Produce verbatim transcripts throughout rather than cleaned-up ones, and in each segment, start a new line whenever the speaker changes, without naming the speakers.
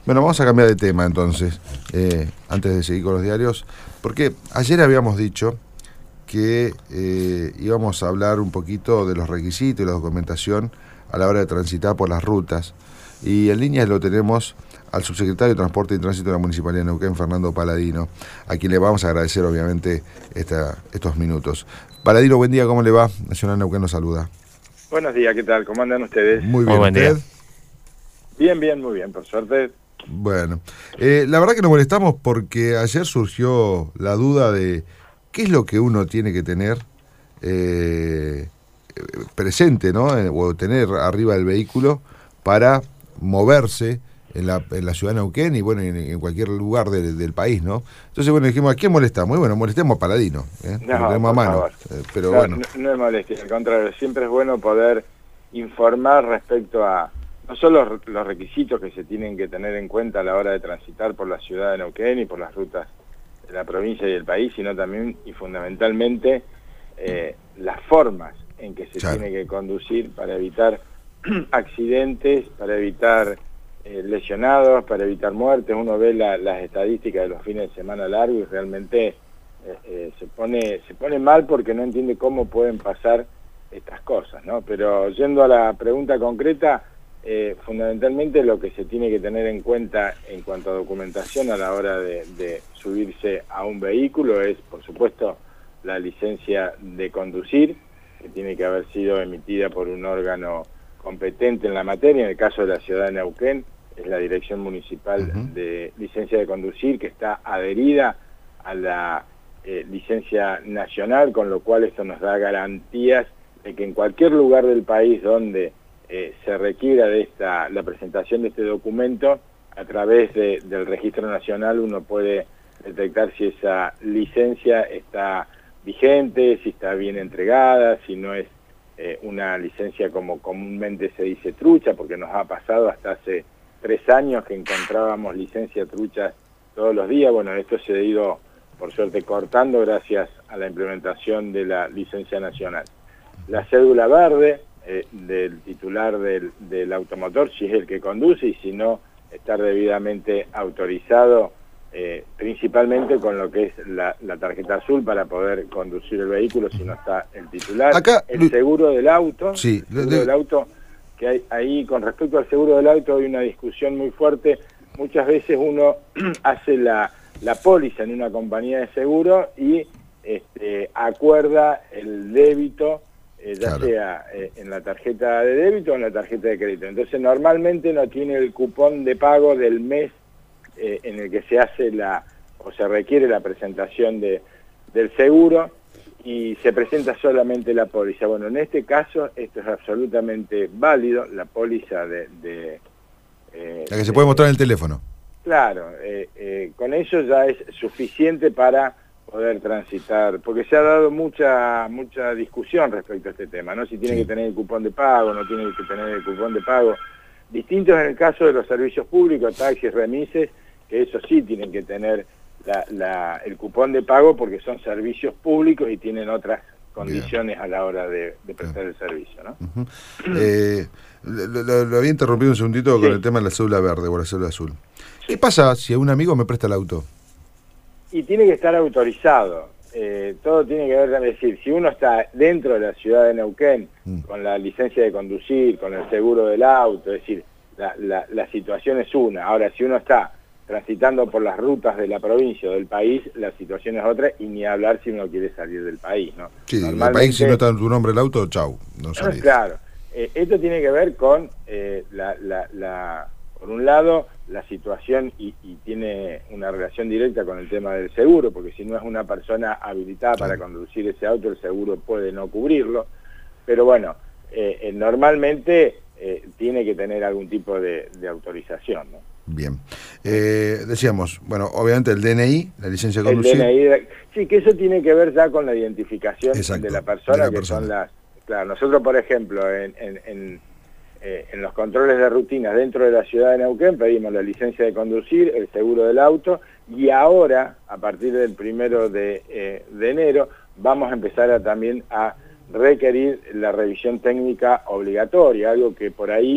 Bueno, vamos a cambiar de tema entonces, eh, antes de seguir con los diarios, porque ayer habíamos dicho que eh, íbamos a hablar un poquito de los requisitos y la documentación a la hora de transitar por las rutas. Y en línea lo tenemos al subsecretario de Transporte y Tránsito de la Municipalidad de Neuquén, Fernando Paladino, a quien le vamos a agradecer obviamente esta, estos minutos. Paladino, buen día, ¿cómo le va? Nacional Neuquén nos saluda.
Buenos días, ¿qué tal? ¿Cómo andan ustedes?
Muy bien,
muy buen
¿usted?
día.
Bien, bien, muy bien, por suerte.
Bueno, eh, la verdad que nos molestamos porque ayer surgió la duda de qué es lo que uno tiene que tener eh, presente, ¿no? Eh, o tener arriba del vehículo para moverse en la, en la ciudad de Neuquén y bueno, en, en cualquier lugar de, del país, ¿no? Entonces, bueno, dijimos, ¿a quién molestamos? Y bueno, molestemos a Paladino, ¿eh?
No,
Lo tenemos a
por
mano.
favor.
Eh, pero
no,
bueno.
No, no es molestia, al contrario, siempre es bueno poder informar respecto a no solo los, los requisitos que se tienen que tener en cuenta a la hora de transitar por la ciudad de Neuquén y por las rutas de la provincia y del país, sino también y fundamentalmente eh, las formas en que se
claro.
tiene que conducir para evitar accidentes, para evitar eh, lesionados, para evitar muertes. Uno ve la, las estadísticas de los fines de semana largos y realmente eh, eh, se pone se pone mal porque no entiende cómo pueden pasar estas cosas, ¿no? Pero yendo a la pregunta concreta, eh, fundamentalmente lo que se tiene que tener en cuenta en cuanto a documentación a la hora de, de subirse a un vehículo es, por supuesto, la licencia de conducir, que tiene que haber sido emitida por un órgano competente en la materia. En el caso de la ciudad de Neuquén, es la Dirección Municipal uh-huh. de Licencia de Conducir, que está adherida a la eh, licencia nacional, con lo cual esto nos da garantías de que en cualquier lugar del país donde eh, se requiera de esta, la presentación de este documento, a través de, del registro nacional uno puede detectar si esa licencia está vigente, si está bien entregada, si no es eh, una licencia como comúnmente se dice trucha, porque nos ha pasado hasta hace tres años que encontrábamos licencia truchas todos los días. Bueno, esto se ha ido, por suerte, cortando gracias a la implementación de la licencia nacional. La cédula verde eh, del titular del, del automotor, si es el que conduce, y si no, estar debidamente autorizado, eh, principalmente con lo que es la, la tarjeta azul para poder conducir el vehículo si no está el titular.
Acá,
el seguro del auto,
sí,
el seguro
de...
del auto, que hay ahí con respecto al seguro del auto hay una discusión muy fuerte. Muchas veces uno hace la, la póliza en una compañía de seguro y este, acuerda el débito, eh, ya claro. sea eh, en la tarjeta de débito o en la tarjeta de crédito. Entonces normalmente no tiene el cupón de pago del mes eh, en el que se hace la o se requiere la presentación de, del seguro, y se presenta solamente la póliza. Bueno, en este caso esto es absolutamente válido, la póliza de... de
eh, la que se puede mostrar en el teléfono.
Claro, eh, eh, con eso ya es suficiente para poder transitar, porque se ha dado mucha mucha discusión respecto a este tema, ¿no? Si tiene sí. que tener el cupón de pago, no tiene que tener el cupón de pago. Distintos en el caso de los servicios públicos, taxis, remises, que eso sí tienen que tener La, la, el cupón de pago porque son servicios públicos y tienen otras condiciones Bien. a la hora de, de prestar el servicio, ¿no?
Uh-huh. eh, lo, lo, lo había interrumpido un segundito sí. con el tema de la cédula verde o la cédula azul. ¿Qué pasa si un amigo me presta el auto?
Y tiene que estar autorizado. Eh, todo tiene que ver, es decir, si uno está dentro de la ciudad de Neuquén, mm. con la licencia de conducir, con el seguro del auto, es decir, la, la, la situación es una. Ahora, si uno está transitando por las rutas de la provincia o del país, la situación es otra, y ni hablar si uno quiere salir del país, ¿no?
Sí, en el país si no está en tu nombre el auto, chau, no salís.
Claro, eh, esto tiene que ver con, eh, la, la, la, por un lado, la situación, y, y tiene una relación directa con el tema del seguro, porque si no es una persona habilitada claro. para conducir ese auto, el seguro puede no cubrirlo, pero bueno, eh, eh, normalmente eh, tiene que tener algún tipo de, de autorización, ¿no?
Bien. Eh, decíamos, bueno, obviamente el D N I, la licencia de conducir.
El D N I, sí, que eso tiene que ver ya con la identificación Exacto, de la persona, de la que persona. son las... Claro, nosotros, por ejemplo, en, en, en, eh, en los controles de rutinas dentro de la ciudad de Neuquén pedimos la licencia de conducir, el seguro del auto, y ahora, a partir del primero de, eh, de enero, vamos a empezar a, también a requerir la revisión técnica obligatoria, algo que por ahí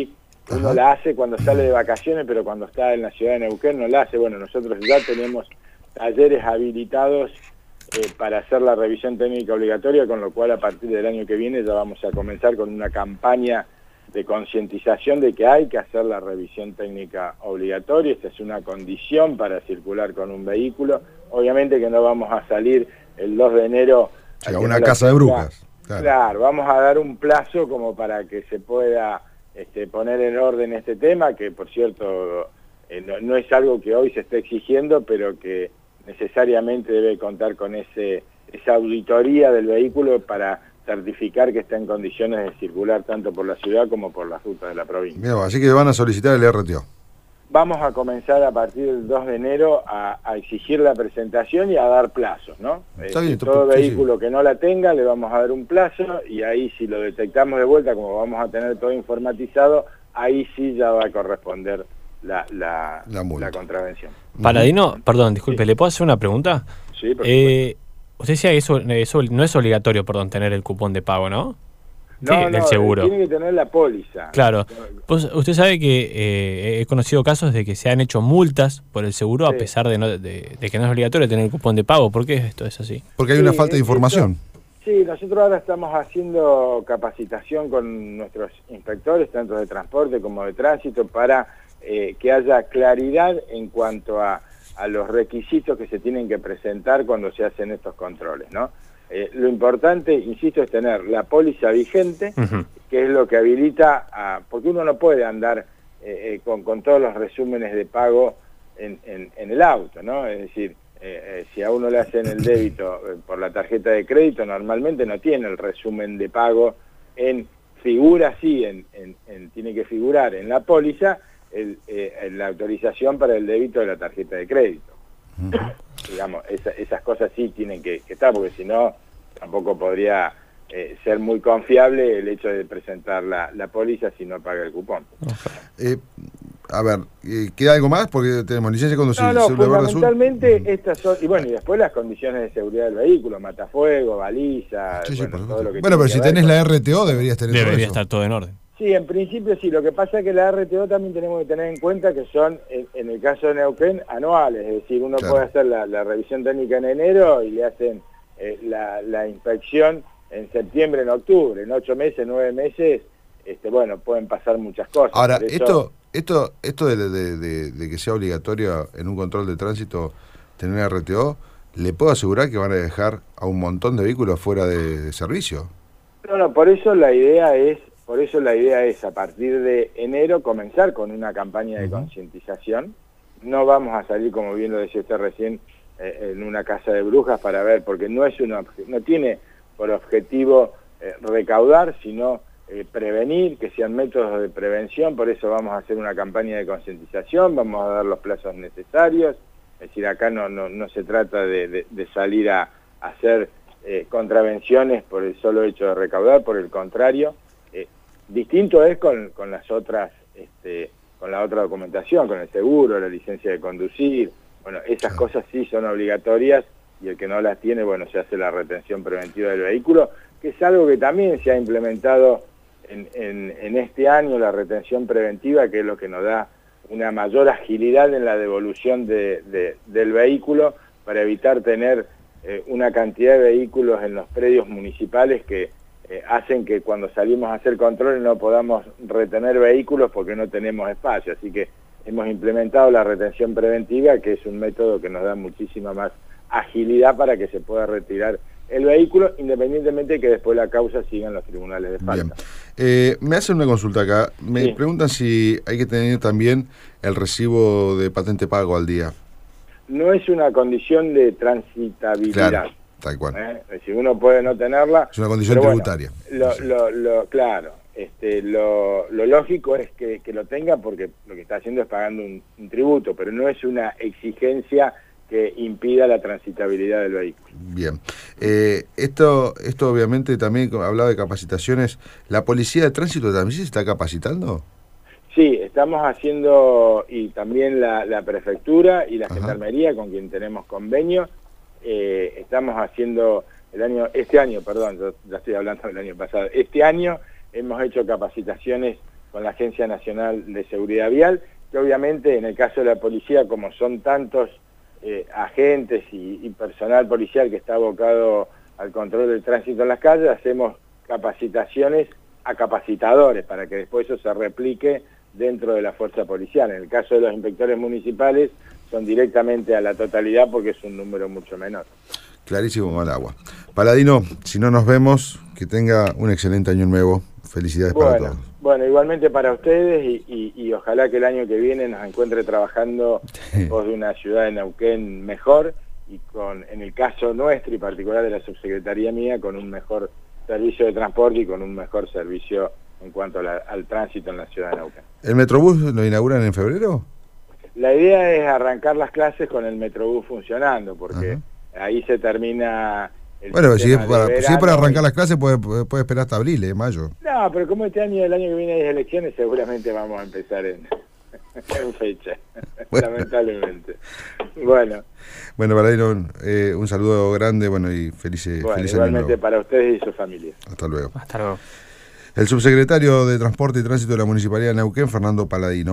Uno
Ajá.
la hace cuando sale de vacaciones, pero cuando está en la ciudad de Neuquén no la hace. Bueno, nosotros ya tenemos talleres habilitados eh, para hacer la revisión técnica obligatoria, con lo cual a partir del año que viene ya vamos a comenzar con una campaña de concientización de que hay que hacer la revisión técnica obligatoria. Esta es una condición para circular con un vehículo. Obviamente que no vamos a salir el dos de enero
Sí, a una casa de brujas. Claro.
Claro, vamos a dar un plazo como para que se pueda este, poner en orden este tema, que por cierto eh, no, no es algo que hoy se esté exigiendo, pero que necesariamente debe contar con ese esa auditoría del vehículo para certificar que está en condiciones de circular tanto por la ciudad como por las rutas de la provincia.
Bien, así que van a solicitar el R T O.
Vamos a comenzar a partir del dos de enero a, a exigir la presentación y a dar plazos, ¿no?
Está
Eh,
bien,
todo
sí,
vehículo
sí.
que no la tenga le vamos a dar un plazo, y ahí si lo detectamos de vuelta, como vamos a tener todo informatizado, ahí sí ya va a corresponder la, la,
La multa.
la contravención.
Paladino, perdón, disculpe,
Sí.
¿le puedo hacer una pregunta?
Sí, por
Eh, usted decía que eso, eso no es obligatorio, perdón, tener el cupón de pago, ¿no?
No,
Sí,
no,
del seguro.
tiene que tener la póliza.
Claro. Pues usted sabe que eh, he conocido casos de que se han hecho multas por el seguro
Sí.
a pesar de, no, de, de que no es obligatorio tener el cupón de pago. ¿Por qué esto es así?
Porque hay
Sí,
una falta de
eso-
información.
Sí, nosotros ahora estamos haciendo capacitación con nuestros inspectores, tanto de transporte como de tránsito, para eh, que haya claridad en cuanto a, a los requisitos que se tienen que presentar cuando se hacen estos controles, ¿no? Eh, lo importante, insisto, es tener la póliza vigente,
Ujú.
que es lo que habilita a... Porque uno no puede andar eh, eh, con, con todos los resúmenes de pago en, en, en el auto, ¿no? Es decir, eh, eh, si a uno le hacen el débito eh, por la tarjeta de crédito, normalmente no tiene el resumen de pago en figura, sí, en, en, en, tiene que figurar en la póliza el, eh, en la autorización para el débito de la tarjeta de crédito. Digamos, esa, esas cosas sí tienen que, que estar, porque si no, tampoco podría eh, ser muy confiable el hecho de presentar la, la póliza si no paga el cupón.
Eh, a ver, eh, ¿queda algo más? Porque tenemos licencia de conducir,
No, no,
cédula verde azul.
fundamentalmente estas son, y bueno, y después las condiciones de seguridad del vehículo, matafuego, baliza,
Sí, sí,
bueno,
por
todo
supuesto.
lo que
Bueno,
tiene
pero
que
si
ver
tenés
con-
la R T O deberías tener todo
Debería
eso.
estar todo en orden.
Sí, en principio sí, lo que pasa es que la R T O también tenemos que tener en cuenta que son, en, en el caso de Neuquén, anuales, es decir, uno
Claro.
puede hacer la, la revisión técnica en enero y le hacen eh, la, la inspección en septiembre, en octubre, en ocho meses, nueve meses, este, bueno, pueden pasar muchas cosas.
Ahora,
Por eso-
esto esto esto de, de- de- de que sea obligatorio en un control de tránsito tener R T O, le puedo asegurar que van a dejar a un montón de vehículos fuera de, de servicio.
No, no, por eso la idea es, por eso la idea es a partir de enero comenzar con una campaña de
Ujú.
concientización. No vamos a salir, como bien lo decía usted recién, eh, en una casa de brujas para ver, porque no es una, no tiene por objetivo eh, recaudar, sino eh, prevenir, que sean métodos de prevención. Por eso vamos a hacer una campaña de concientización, vamos a dar los plazos necesarios. Es decir, acá no, no, no se trata de, de, de salir a, a hacer eh, contravenciones por el solo hecho de recaudar, por el contrario. Eh, distinto es con, con las otras, este, con la otra documentación, con el seguro, la licencia de conducir. Bueno, esas
Claro.
cosas sí son obligatorias, y el que no las tiene, bueno, se hace la retención preventiva del vehículo, que es algo que también se ha implementado en, en, en este año, la retención preventiva, que es lo que nos da una mayor agilidad en la devolución de, de, del vehículo, para evitar tener eh, una cantidad de vehículos en los predios municipales que eh, hacen que cuando salimos a hacer controles no podamos retener vehículos porque no tenemos espacio. Así que hemos implementado la retención preventiva, que es un método que nos da muchísima más agilidad para que se pueda retirar el vehículo, independientemente de que después la causa siga en los tribunales de falta.
Bien. Eh, me hacen una consulta acá. Me
Sí.
preguntan si hay que tener también el recibo de patente pago al día.
No es una condición de transitabilidad.
Claro, tal cual.
¿eh? Es decir, uno puede no tenerla.
Es una condición
pero bueno,
tributaria.
Lo,
Sí.
lo, lo, claro, este, lo, lo lógico es que, que lo tenga, porque lo que está haciendo es pagando un, un tributo, pero no es una exigencia que impida la transitabilidad del vehículo.
Bien. Eh, esto, esto obviamente también, como hablaba de capacitaciones, ¿la policía de tránsito también se está capacitando?
Sí, estamos haciendo, y también la, la prefectura y la
Ajá.
gendarmería, con quien tenemos convenio, eh, estamos haciendo el año, este año, perdón, yo ya estoy hablando del año pasado, este año hemos hecho capacitaciones con la Agencia Nacional de Seguridad Vial, que obviamente en el caso de la policía, como son tantos eh, agentes y, y personal policial que está abocado al control del tránsito en las calles, hacemos capacitaciones a capacitadores para que después eso se replique dentro de la fuerza policial. En el caso de los inspectores municipales son directamente a la totalidad porque es un número mucho menor.
Clarísimo como el agua. Paladino, si no nos vemos, que tenga un excelente año nuevo. Felicidades
bueno,
para todos.
Bueno, igualmente para ustedes y, y, y ojalá que el año que viene nos encuentre trabajando en pos de una ciudad de Neuquén mejor y con, en el caso nuestro y particular de la subsecretaría mía, con un mejor servicio de transporte y con un mejor servicio en cuanto a la, al tránsito en la ciudad de Neuquén.
¿El Metrobús lo inauguran en febrero?
La idea es arrancar las clases con el Metrobús funcionando, porque Ajá. ahí se termina... El
bueno, si es, para,
verano,
si es para arrancar y... las clases puede, puede esperar hasta abril, eh, mayo.
No, pero como este año, el año que viene hay elecciones, seguramente vamos a empezar en, en fecha, bueno. lamentablemente. Bueno.
Bueno, Paladino, eh, un saludo grande, bueno, y felices
bueno,
feliz
igualmente para ustedes y sus familias.
Hasta luego.
Hasta luego.
El subsecretario de Transporte y Tránsito de la Municipalidad de Neuquén, Fernando Paladino.